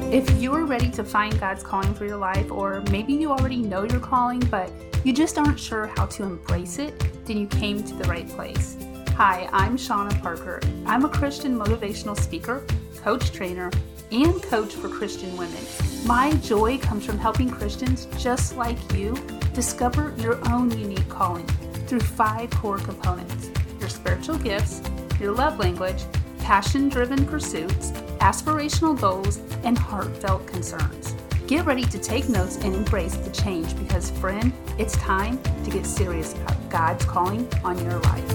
If you are ready to find God's calling for your life, or maybe you already know your calling, but you just aren't sure how to embrace it, then you came to the right place. Hi, I'm Shauna Parker. I'm a Christian motivational speaker, coach trainer, and coach for Christian women. My joy comes from helping Christians just like you discover your own unique calling through 5 core components: your spiritual gifts, your love language, passion-driven pursuits, aspirational goals, and heartfelt concerns. Get ready to take notes and embrace the change because, friend, it's time to get serious about God's calling on your life.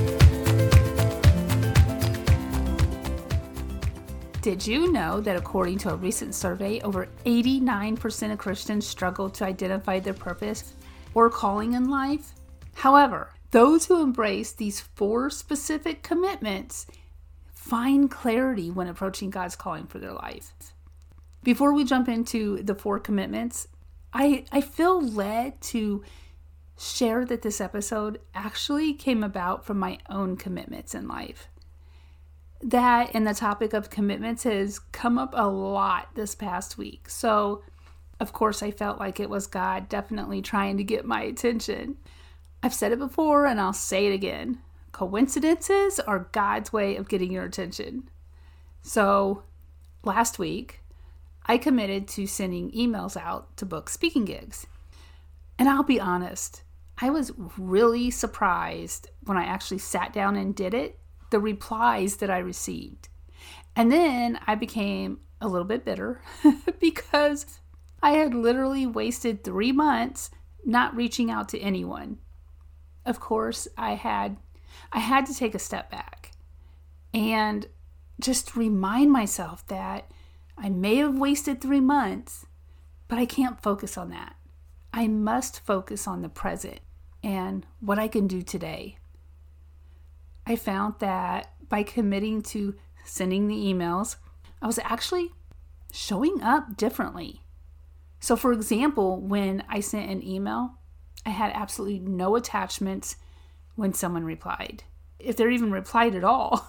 Did you know that according to a recent survey, over 89% of Christians struggle to identify their purpose or calling in life? However, those who embrace these 4 specific commitments find clarity when approaching God's calling for their life. Before we jump into the 4 commitments, I feel led to share that this episode actually came about from my own commitments in life. That and the topic of commitments has come up a lot this past week. So, of course, I felt like it was God definitely trying to get my attention. I've said it before and I'll say it again. Coincidences are God's way of getting your attention. So, last week, I committed to sending emails out to book speaking gigs. And I'll be honest, I was really surprised when I actually sat down and did it, the replies that I received. And then I became a little bit bitter because I had literally wasted 3 months not reaching out to anyone. Of course, I had to take a step back and just remind myself that I may have wasted 3 months, but I can't focus on that. I must focus on the present and what I can do today. I found that by committing to sending the emails, I was actually showing up differently. So for example, when I sent an email, I had absolutely no attachments when someone replied, if they even replied at all.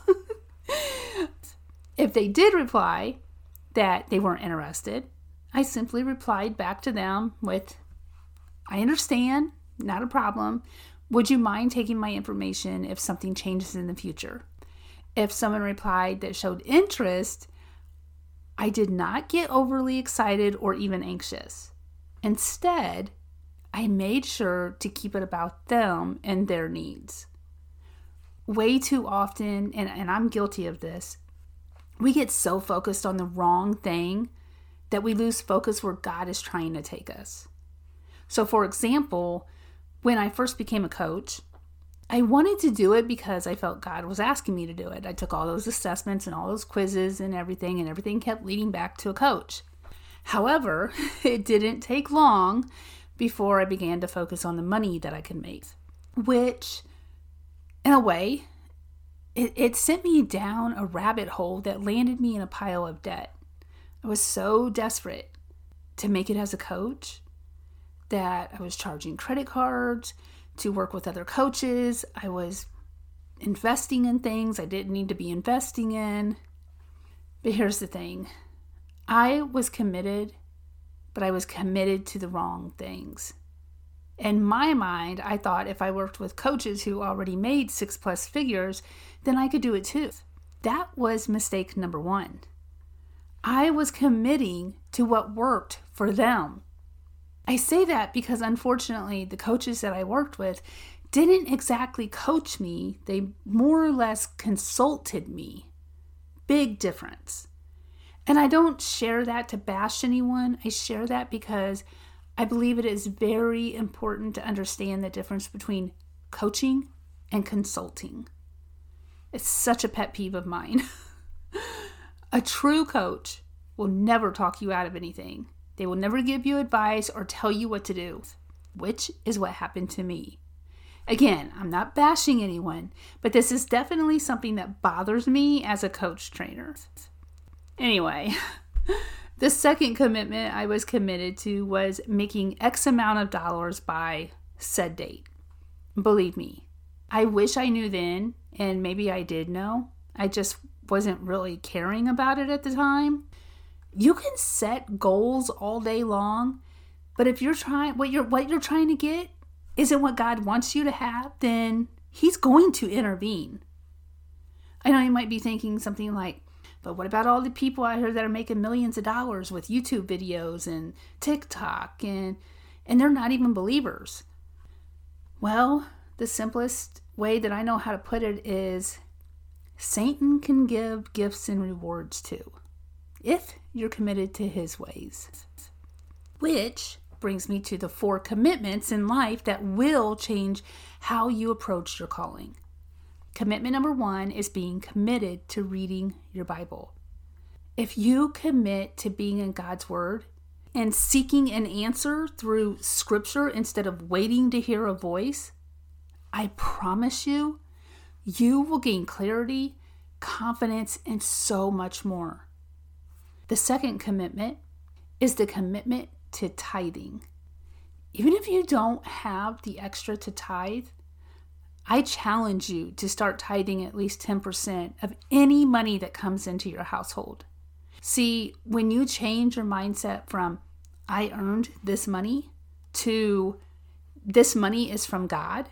If they did reply that they weren't interested, I simply replied back to them with, "I understand, not a problem. Would you mind taking my information if something changes in the future?" If someone replied that showed interest, I did not get overly excited or even anxious. Instead, I made sure to keep it about them and their needs. Way too often, and I'm guilty of this, we get so focused on the wrong thing that we lose focus where God is trying to take us. So for example, when I first became a coach, I wanted to do it because I felt God was asking me to do it. I took all those assessments and all those quizzes and everything kept leading back to a coach. However, it didn't take long before I began to focus on the money that I could make, which, in a way, it sent me down a rabbit hole that landed me in a pile of debt. I was so desperate to make it as a coach that I was charging credit cards to work with other coaches. I was investing in things I didn't need to be investing in. But here's the thing. I was committed, but I was committed to the wrong things. In my mind, I thought if I worked with coaches who already made 6+ figures, then I could do it too. That was mistake number 1. I was committing to what worked for them. I say that because unfortunately, the coaches that I worked with didn't exactly coach me. They more or less consulted me. Big difference. And I don't share that to bash anyone. I share that because I believe it is very important to understand the difference between coaching and consulting. It's such a pet peeve of mine. A true coach will never talk you out of anything. They will never give you advice or tell you what to do, which is what happened to me. Again, I'm not bashing anyone, but this is definitely something that bothers me as a coach trainer. Anyway, the second commitment I was committed to was making X amount of dollars by said date. Believe me, I wish I knew then, and maybe I did know. I just wasn't really caring about it at the time. You can set goals all day long, but if you're trying, what you're trying to get isn't what God wants you to have, then He's going to intervene. I know you might be thinking something like, but what about all the people out here that are making millions of dollars with YouTube videos and TikTok and they're not even believers? Well, the simplest way that I know how to put it is Satan can give gifts and rewards too, if you're committed to his ways. Which brings me to the 4 commitments in life that will change how you approach your calling. Commitment number 1 is being committed to reading your Bible. If you commit to being in God's Word and seeking an answer through Scripture instead of waiting to hear a voice, I promise you, you will gain clarity, confidence, and so much more. The second commitment is the commitment to tithing. Even if you don't have the extra to tithe, I challenge you to start tithing at least 10% of any money that comes into your household. See, when you change your mindset from I earned this money to this money is from God,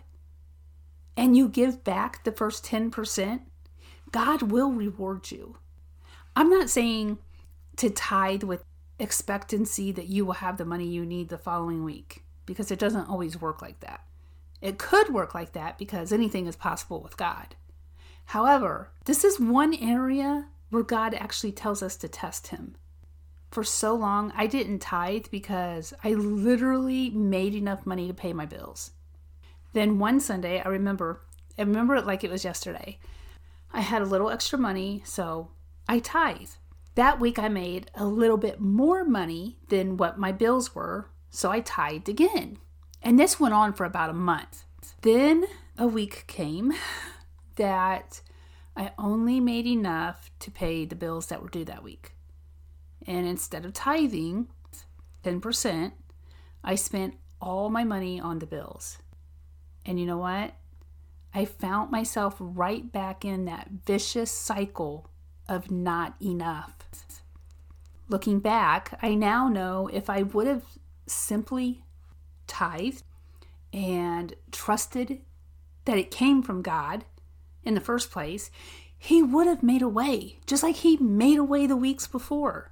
and you give back the first 10%, God will reward you. I'm not saying to tithe with expectancy that you will have the money you need the following week, because it doesn't always work like that. It could work like that because anything is possible with God. However, this is one area where God actually tells us to test Him. For so long, I didn't tithe because I literally made enough money to pay my bills. Then one Sunday, I remember it like it was yesterday. I had a little extra money, so I tithed. That week I made a little bit more money than what my bills were, so I tithed again. And this went on for about a month. Then a week came that I only made enough to pay the bills that were due that week. And instead of tithing 10%, I spent all my money on the bills. And you know what? I found myself right back in that vicious cycle of not enough. Looking back, I now know if I would have simply tithed and trusted that it came from God in the first place, He would have made a way, just like He made a way the weeks before.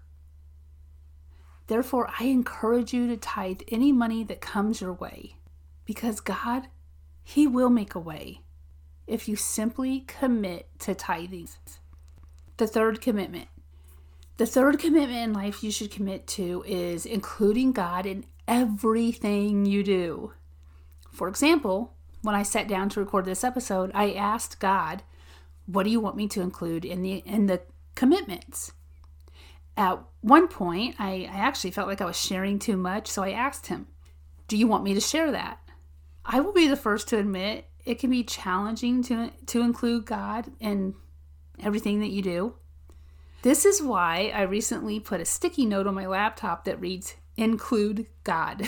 Therefore, I encourage you to tithe any money that comes your way, because God, He will make a way if you simply commit to tithing. The third commitment. The third commitment in life you should commit to is including God in everything you do. For example, when I sat down to record this episode, I asked God, what do you want me to include in the commitments? At one point, I actually felt like I was sharing too much, so I asked Him, do you want me to share that? I will be the first to admit it can be challenging to include God in everything that you do. This is why I recently put a sticky note on my laptop that reads, include God.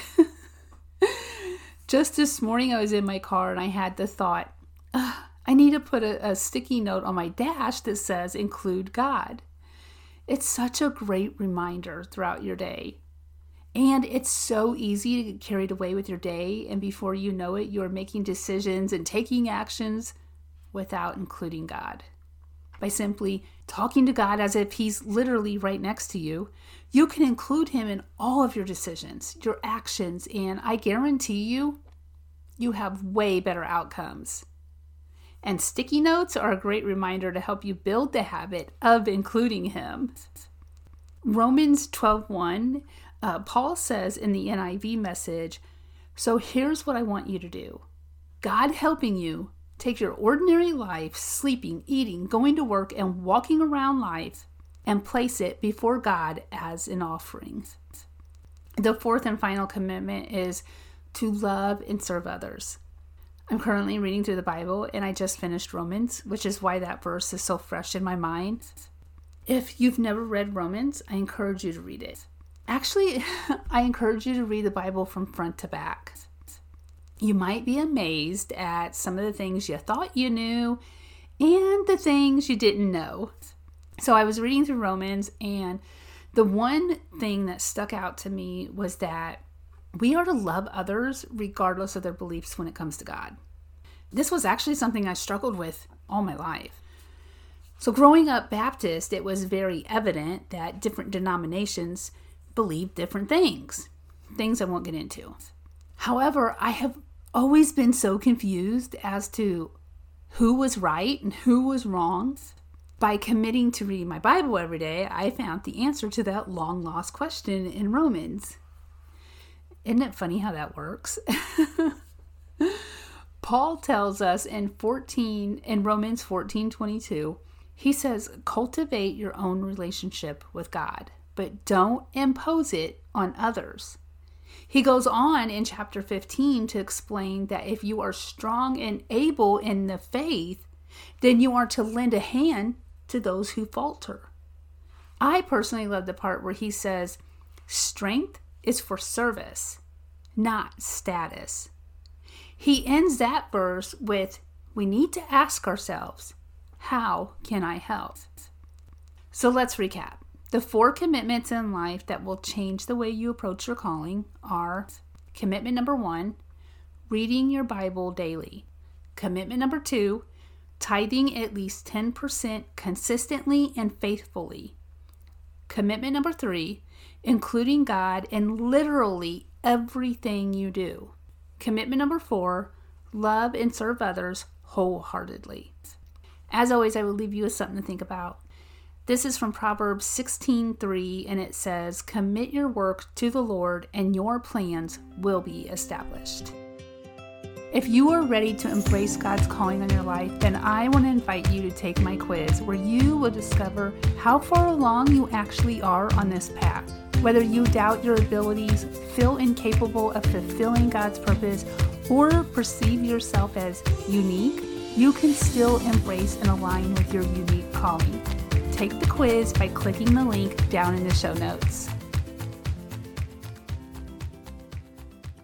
Just this morning I was in my car and I had the thought, I need to put a sticky note on my dash that says, include God. It's such a great reminder throughout your day. And it's so easy to get carried away with your day, and before you know it, you're making decisions and taking actions without including God. By simply talking to God as if He's literally right next to you, you can include Him in all of your decisions, your actions, and I guarantee you have way better outcomes. And sticky notes are a great reminder to help you build the habit of including Him. Romans 12:1, Paul says in the NIV message, so here's what I want you to do. God helping you take your ordinary life, sleeping, eating, going to work, and walking around life, and place it before God as an offering. The fourth and final commitment is to love and serve others. I'm currently reading through the Bible, and I just finished Romans, which is why that verse is so fresh in my mind. If you've never read Romans, I encourage you to read it. Actually, I encourage you to read the Bible from front to back. You might be amazed at some of the things you thought you knew and the things you didn't know. So I was reading through Romans, and The one thing that stuck out to me was that we are to love others regardless of their beliefs when it comes to God. This was actually something I struggled with all my life. So growing up Baptist, it was very evident that different denominations believed different things I won't get into. However, I have always been so confused as to who was right and who was wrong. By committing to reading my Bible every day, I found the answer to that long-lost question in Romans. Isn't it funny how that works? Paul tells us in Romans 14:22, he says, cultivate your own relationship with God, but don't impose it on others. He goes on in chapter 15 to explain that if you are strong and able in the faith, then you are to lend a hand to those who falter. I personally love the part where he says, strength is for service, not status. He ends that verse with, we need to ask ourselves, how can I help? So let's recap. The 4 commitments in life that will change the way you approach your calling are: commitment number 1, reading your Bible daily. Commitment number 2, tithing at least 10% consistently and faithfully. Commitment number 3, including God in literally everything you do. Commitment number 4, love and serve others wholeheartedly. As always, I will leave you with something to think about. This is from Proverbs 16:3, and it says, commit your work to the Lord and your plans will be established. If you are ready to embrace God's calling on your life, then I want to invite you to take my quiz where you will discover how far along you actually are on this path. Whether you doubt your abilities, feel incapable of fulfilling God's purpose, or perceive yourself as unique, you can still embrace and align with your unique calling. Take the quiz by clicking the link down in the show notes.